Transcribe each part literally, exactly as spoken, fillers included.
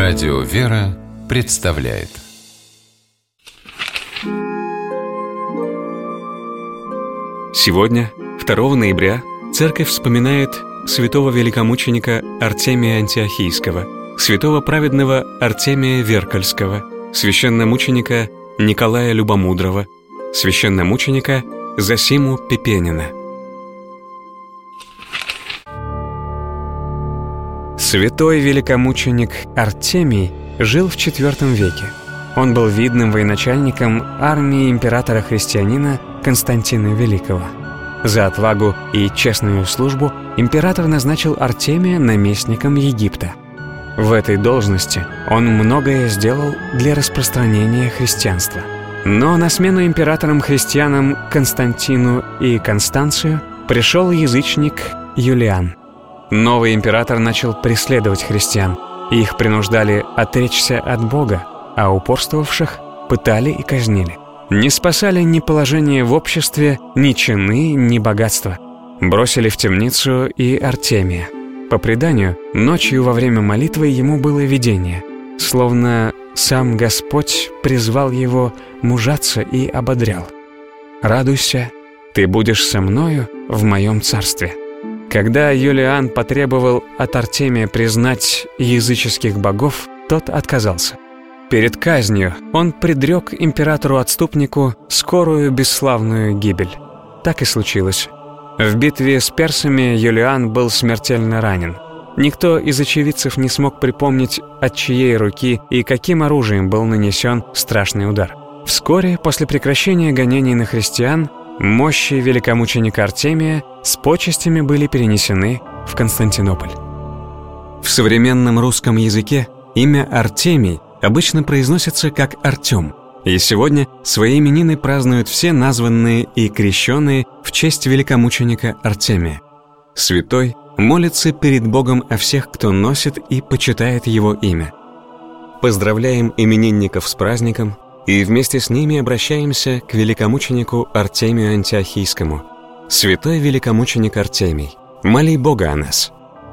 Радио «Вера» представляет. Сегодня, второго ноября, Церковь вспоминает святого великомученика Артемия Антиохийского, святого праведного Артемия Веркальского, священномученика Николая Любомудрого, священномученика Зосиму Пепенина. Святой великомученик Артемий жил в четвёртом веке. Он был видным военачальником армии императора-христианина Константина Великого. За отвагу и честную службу император назначил Артемия наместником Египта. В этой должности он многое сделал для распространения христианства. Но на смену императорам-христианам Константину и Констанцию пришел язычник Юлиан. Новый император начал преследовать христиан. Их принуждали отречься от Бога, а упорствовавших пытали и казнили. Не спасали ни положение в обществе, ни чины, ни богатства. Бросили в темницу и Артемия. По преданию, ночью во время молитвы ему было видение, словно сам Господь призвал его мужаться и ободрял. «Радуйся, ты будешь со мною в моем царстве». Когда Юлиан потребовал от Артемия признать языческих богов, тот отказался. Перед казнью он предрек императору-отступнику скорую бесславную гибель. Так и случилось. В битве с персами Юлиан был смертельно ранен. Никто из очевидцев не смог припомнить, от чьей руки и каким оружием был нанесен страшный удар. Вскоре после прекращения гонений на христиан мощи великомученика Артемия с почестями были перенесены в Константинополь. В современном русском языке имя Артемий обычно произносится как Артем, и сегодня свои именины празднуют все названные и крещенные в честь великомученика Артемия. Святой молится перед Богом о всех, кто носит и почитает его имя. Поздравляем именинников с праздником и вместе с ними обращаемся к великомученику Артемию Антиохийскому. Святой великомученик Артемий, моли Бога о нас.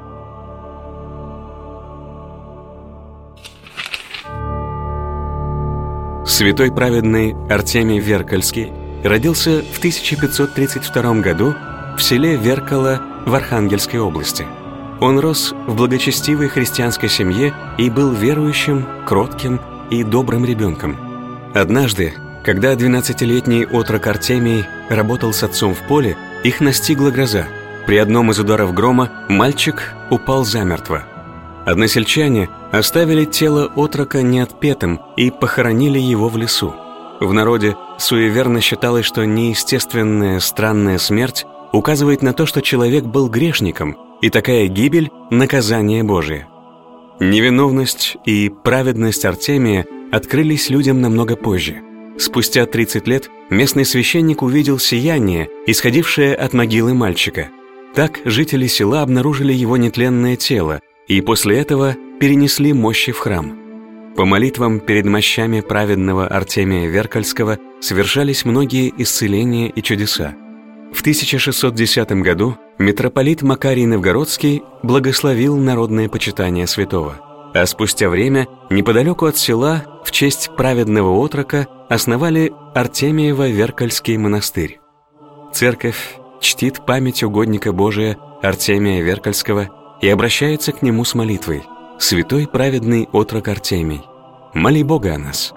Святой праведный Артемий Веркальский родился в тысяча пятьсот тридцать втором году в селе Веркало в Архангельской области. Он рос в благочестивой христианской семье и был верующим, кротким и добрым ребенком. Однажды, когда двенадцатилетний отрок Артемий работал с отцом в поле, их настигла гроза. При одном из ударов грома мальчик упал замертво. Односельчане оставили тело отрока неотпетым и похоронили его в лесу. В народе суеверно считалось, что неестественная странная смерть указывает на то, что человек был грешником, и такая гибель – наказание Божие. Невиновность и праведность Артемия открылись людям намного позже. Спустя тридцать лет местный священник увидел сияние, исходившее от могилы мальчика. Так жители села обнаружили его нетленное тело и после этого перенесли мощи в храм. По молитвам перед мощами праведного Артемия Веркальского совершались многие исцеления и чудеса. В тысяча шестьсот десятом году митрополит Макарий Новгородский благословил народное почитание святого. А спустя время, неподалеку от села, в честь праведного отрока основали Артемиево-Веркальский монастырь. Церковь чтит память угодника Божия Артемия Веркальского и обращается к нему с молитвой: «Святой праведный отрок Артемий, моли Бога о нас».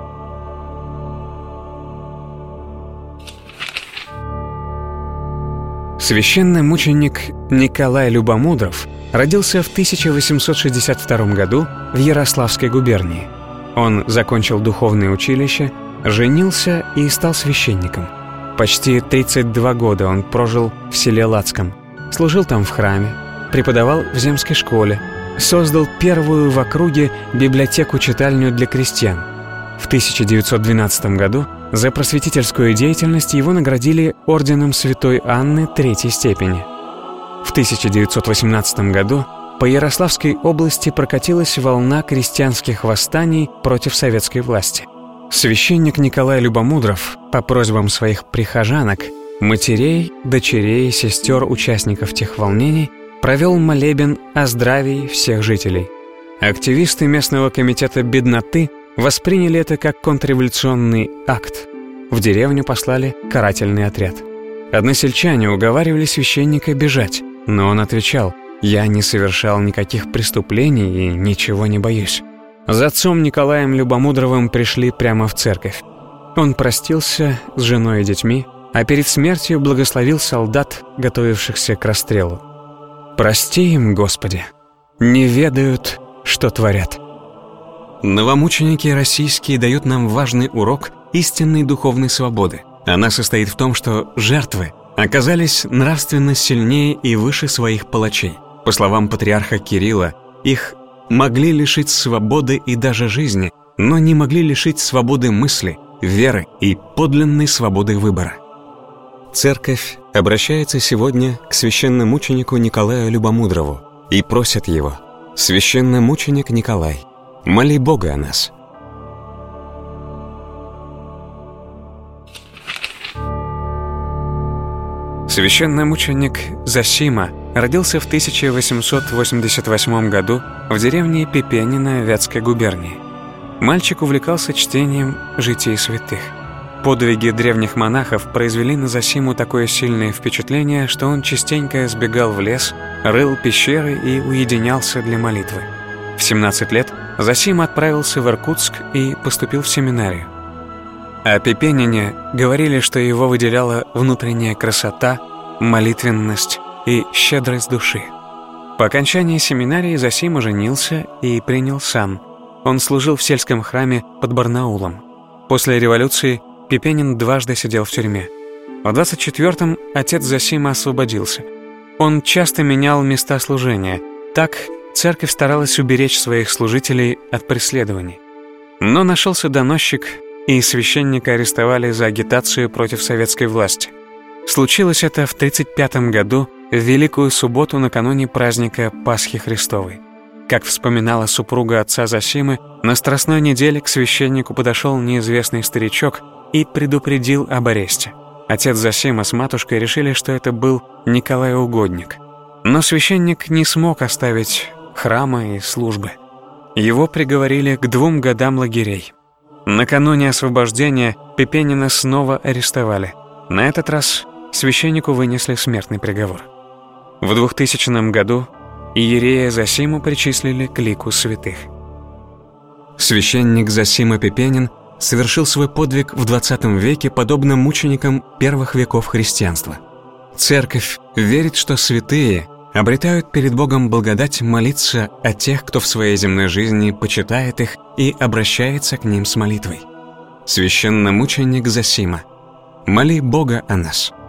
Священномученик Николай Любомудров родился в тысяча восемьсот шестьдесят втором году в Ярославской губернии. Он закончил духовное училище, женился и стал священником. Почти тридцать два года он прожил в селе Лацком, служил там в храме, преподавал в земской школе, создал первую в округе библиотеку-читальню для крестьян. В тысяча девятьсот двенадцатом году за просветительскую деятельность его наградили орденом Святой Анны третьей степени. В тысяча девятьсот восемнадцатом году по Ярославской области прокатилась волна крестьянских восстаний против советской власти. Священник Николай Любомудров по просьбам своих прихожанок, матерей, дочерей, сестер участников тех волнений провел молебен о здравии всех жителей. Активисты местного комитета бедноты восприняли это как контрреволюционный акт. В деревню послали карательный отряд. Односельчане уговаривали священника бежать, но он отвечал: «Я не совершал никаких преступлений и ничего не боюсь». За отцом Николаем Любомудровым пришли прямо в церковь. Он простился с женой и детьми, а перед смертью благословил солдат, готовившихся к расстрелу. «Прости им, Господи, не ведают, что творят». Новомученики российские дают нам важный урок истинной духовной свободы. Она состоит в том, что жертвы оказались нравственно сильнее и выше своих палачей. По словам патриарха Кирилла, их могли лишить свободы и даже жизни, но не могли лишить свободы мысли, веры и подлинной свободы выбора. Церковь обращается сегодня к священномученику Николаю Любомудрову и просит его: «Священномученик Николай, моли Бога о нас». Священномученик Зосима родился в тысяча восемьсот восемьдесят восьмом году в деревне Пипенино Вятской губернии. Мальчик увлекался чтением житий святых. Подвиги древних монахов произвели на Зосиму такое сильное впечатление, что он частенько сбегал в лес, рыл пещеры и уединялся для молитвы. В семнадцать лет Зосима отправился в Иркутск и поступил в семинарию. О Пипенине говорили, что его выделяла внутренняя красота, молитвенность и щедрость души. По окончании семинарии Зосима женился и принял сан. Он служил в сельском храме под Барнаулом. После революции Пипенин дважды сидел в тюрьме. В двадцать четвёртом отец Зосима освободился. Он часто менял места служения. Так церковь старалась уберечь своих служителей от преследований. Но нашелся доносчик, и священника арестовали за агитацию против советской власти. Случилось это в тридцать пятом году, в Великую Субботу накануне праздника Пасхи Христовой. Как вспоминала супруга отца Зосимы, на Страстной неделе к священнику подошел неизвестный старичок и предупредил об аресте. Отец Зосима с матушкой решили, что это был Николай Угодник. Но священник не смог оставить храма и службы. Его приговорили к двум годам лагерей. Накануне освобождения Пипенина снова арестовали. На этот раз священнику вынесли смертный приговор. В двухтысячном году иерея Зосиму причислили к лику святых. Священник Зосима Пипенин совершил свой подвиг в двадцатом веке подобно мученикам первых веков христианства. Церковь верит, что святые обретают перед Богом благодать молиться о тех, кто в своей земной жизни почитает их и обращается к ним с молитвой. Священномученик Зосима, моли Бога о нас.